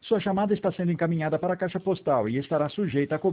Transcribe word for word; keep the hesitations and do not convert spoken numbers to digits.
Sua chamada está sendo encaminhada para a caixa postal e estará sujeita a cobrança.